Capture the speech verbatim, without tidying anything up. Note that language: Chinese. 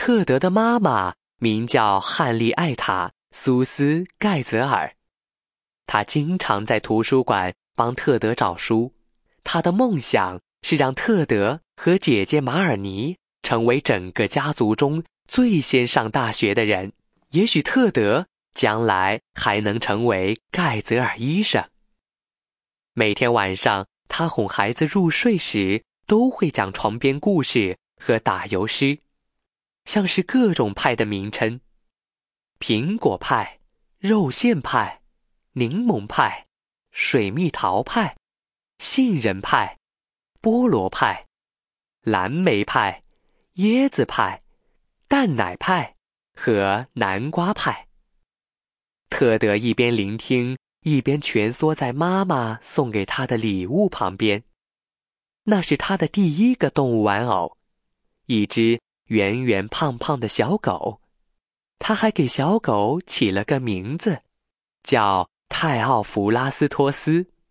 特德的妈妈名叫汉利艾塔·苏斯·盖泽尔，她经常在图书馆帮特德找书。她的梦想是让特德和姐姐马尔尼成为整个家族中最先上大学的人。也许特德将来还能成为盖泽尔医生。每天晚上，他哄孩子入睡时，都会讲床边故事和打油诗，像是各种派的名称：苹果派、肉馅派、柠檬派、水蜜桃派、杏仁派、菠萝派、蓝莓派、椰子派、蛋奶派和南瓜派。特德一边聆听，一边蜷缩在妈妈送给他的礼物旁边。那是他的第一个动物玩偶，一只圆圆胖胖的小狗。他还给小狗起了个名字，叫泰奥弗拉斯托斯。